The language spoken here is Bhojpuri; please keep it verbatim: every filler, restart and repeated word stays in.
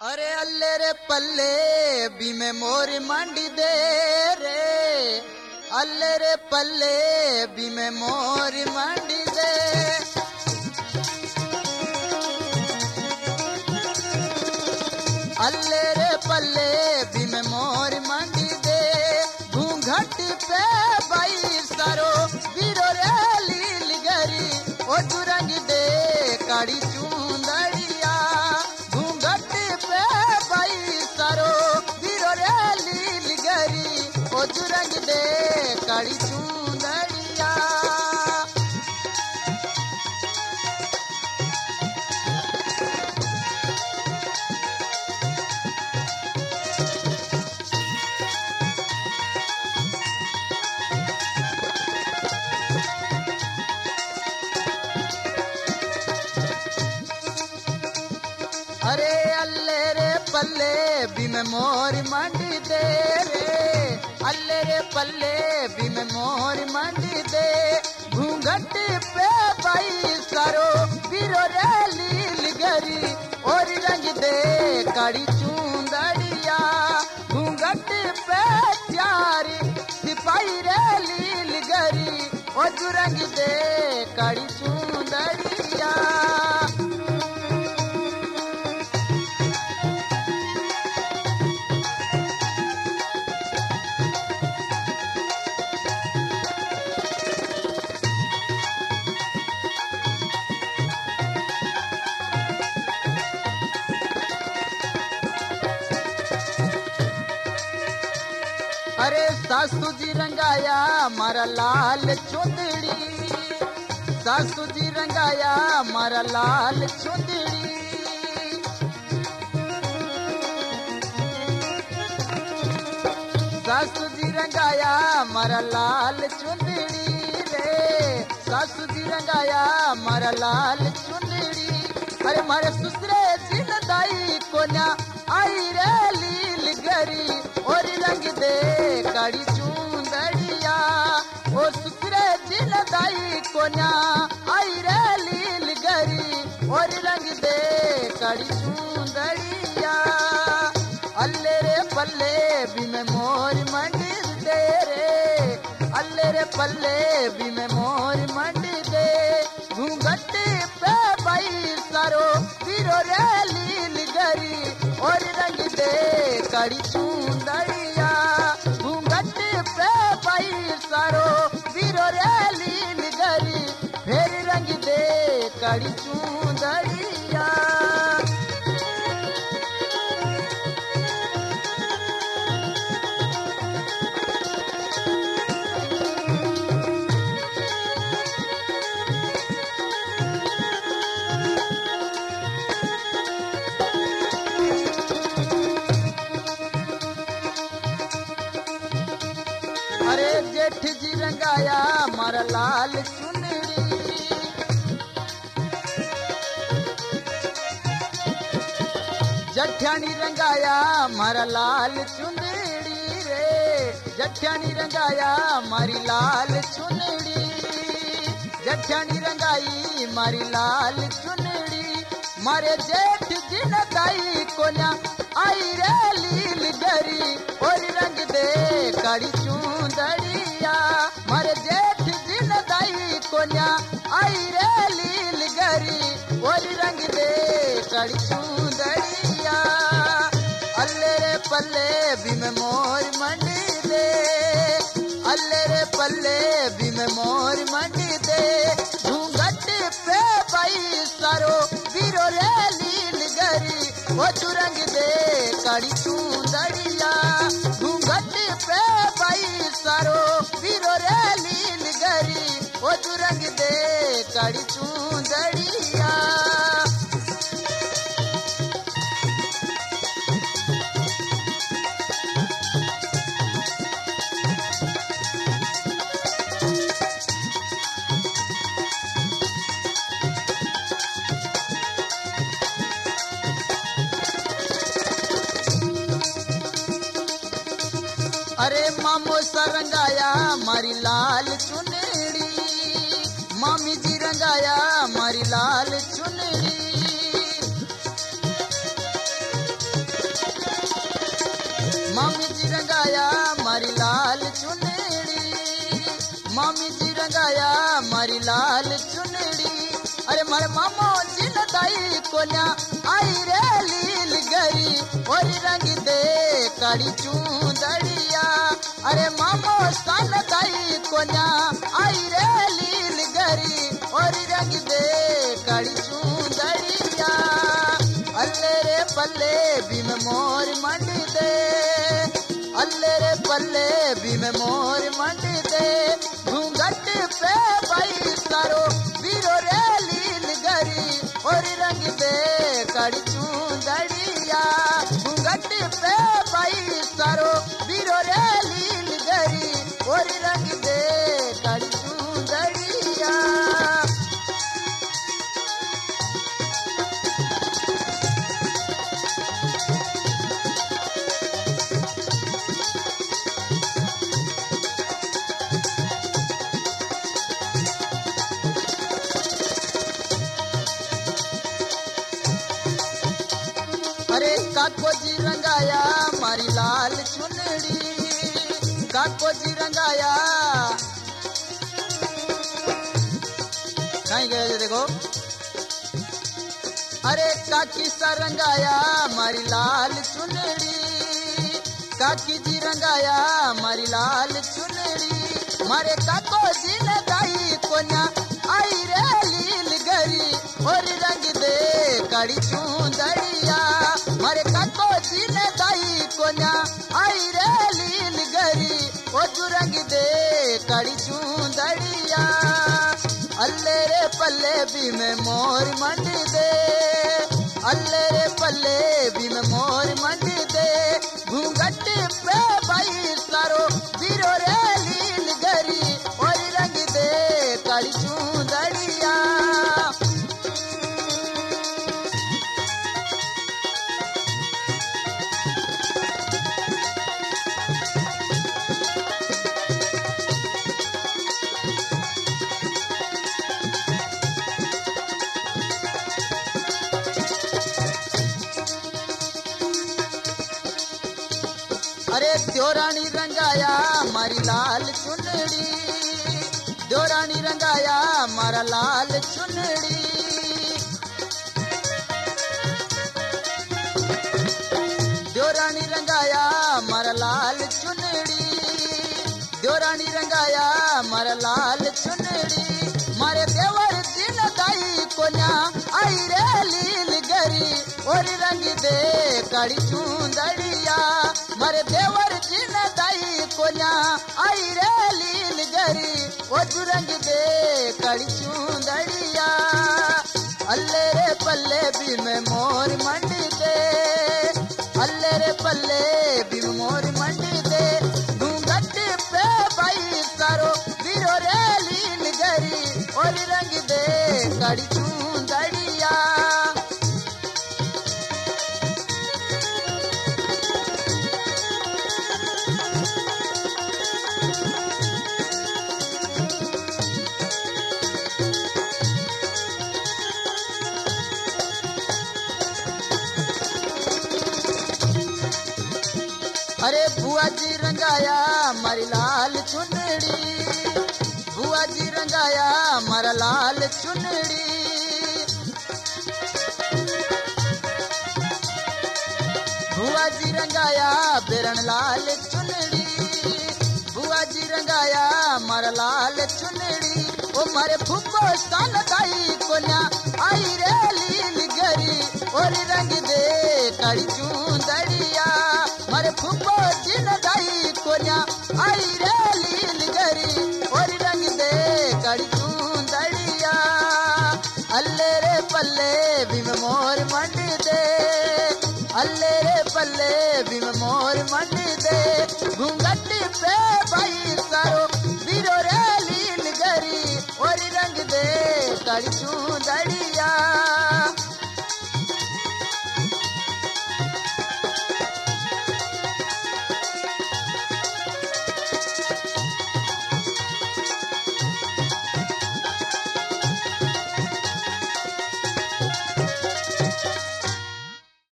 अरे अल्ले रे पल्ले बीमे मोरी मंडी दे रे, अल्ले रे पल्ले बीमे मोरी मंडी दे। अल्ले रे पल्ले बीमे मोरी मंडी दे, घूंघट पे बाई सरो बीरो रे लील गरी, ओ चुरंगी दे काड़ी चूंदड़िया। घूंघट पे बाई सरो बीरो रे लील गरी, ओ चुरंगी दे काड़ी चूंदड़िया। अरे अल्ले रे पल्ले बीमे मोरी मंडी दे रे, अल्ले रे पल्ले बीमे मोरी मंडी दे। घूंघट पे बाई सरो बीरो रे लील गरी, और रंग दे काड़ी चूंदड़िया। घूंघट पे प्यारी सिपाही रे लील गरी, और रंग दे काड़ी चूंदड़िया। अरे सासू जी रंगाया मारा लाल चुंदड़ी, सासू जी रंगाया मारा लाल चुंदड़ी। सासू जी रंगाया मारा लाल चुंदड़ी रे, सासू जी रंगाया मारा लाल चुंदड़ी। अरे मारे सुसरे जिन दाई कोन्या आई रे लील गरी, और रंग दे काड़ी चूंदड़िया। ओ सुसरे जिन दाई कोन्या आई रे लील गरी, और रंग दे काड़ी चूंदड़िया। अल्ले रे पल्ले बीमे मोरी मंडी दे रे, अल्ले रे पल्ले बीमे मोरी मंडी दे। घूंघट पे बाई सरो बीरो रे लील गरी, और रंग दे काड़ी चूंदड़िया। घूंघट पे बाई सरो बीरो रे लील गरी, फिर रंग दे काड़ी चूंदड़िया। अरे जेठ जी रंगाया मारा लाल चुनरी, जठ्यानी रंगाया मारा लाल चुनरी रे, जठ्यानी रंगाया मारी लाल चुनरी। जठ्यानी रंगाई मारी लाल चुनरी, मारे जेठ जी दाई कोन्या आई रे लील गरी, और रंग दे काड़ी चूंदड़िया। मारे जेठ जिन दाई कोन्या आई रे लील गरी, और रंग दे काड़ी चूंदड़िया। अल्ले रे पल्ले बीमे मोरी मंडी दे, अल्ले रे पल्ले बीमे मोरी मंडी दे। घूंघट पे बाई सरो बीरो रे लील गरी, ओ चुरंग दे काड़ी चूंदड़िया। घूंघट पे बाई सरो बीरो रे लील गरी, ओ चुरंग दे काड़ी चूंदड़िया। अरे मामो सरंगाया मारी लाल चुनड़ी, मामी जी रंगाया मारी लाल चुनड़ी। मामी जी रंगाया मारी लाल चुनड़ी, मामी जी रंगाया मारी लाल चुनड़ी। अरे मारे मामो जी न दाई कोन्या आई रे लील गरी और रंग दे कड़ी चूंदड़िया। अरे मामो सन दाई कोन्या आई रे लील गरी और रंग दे कड़ी चूंदड़िया। अल्ले रे पल्ले भी में मोर मंडी दे, अल्ले रे पल्ले भी में मोर मंडी दे। घूंघट पे भाई सारो बीरो रे लील गरी और रंग दे कड़ी चूंदड़िया। घूंघट पे भाई सारो बीरो रे लील गरी और रंग दे कड़ी चूंदड़िया। अरे काको जी रंगाया मारी लाल चुनड़ी, काको जी रंगाया कहीं गए थे देखो। अरे काकी सा रंगाया मारी लाल चुनड़ी, काकी जी रंगाया मारी लाल चुनड़ी। मारे काको जी ने दाई कोन्या आई रे लील गरी और रंग दे कड़ी चूंदड़िया। मारे काको जी ने दाई कोन्या आई रे लील गरी और रंग दे कड़ी चूंदड़िया। अल्ले रे पल्ले भी में मोर मंडी दे, अल्ले रे पल्ले भी में मोर मंडी दे। घूंघट पे भाई सारो बीरो रे लील गरी और रंग दे कड़ी चूंदड़िया। अरे द्योरानी रंगाया मारी लाल चुनड़ी, द्योरानी रंगाया मारा लाल चुनड़ी। द्योरानी रंगाया मारा लाल चुनड़ी, द्योरानी रंगाया मारा लाल चुनड़ी। मारे देवर दिन दाई कोन्या आई रे लील गरी और रंग दे कड़ी चूंदड़िया। मारे देवर जिन दाई कोन्या आई रे लील गरी और रंग दे कड़ी चूंदड़िया। अल्ले रे पल्ले भी में मोर मंडी दे, अल्ले रे पल्ले भी में मोर मंडी दे। घूंघट पे भाई सारो बीरो रे लील गरी और रंग दे कड़ी चूंदड़िया। अरे बुआ जी रंगाया मारी लाल चुनड़ी, बुआ जी रंगाया मारा लाल चुनड़ी। बुआ जी रंगाया बेरन लाल चुनड़ी, बुआ जी रंगाया मारा लाल चुनड़ी। ओ मारे फुब्बो सन दाई कोन्या आई रे लील गरी और रंग दे कड़ी चूंदड़िया। मारे फुब्बो जिन दाई कोन्या आई रे लील गरी और रंग दे कड़ी चूंदड़िया। अल्ले रे पल्ले भी में मोर मंडी दे, अल्ले रे पल्ले भी में मोर मंडी दे। घूंघट पे भाई सारो बीरो रे लील गरी और रंग दे कड़ी चूंदड़ी।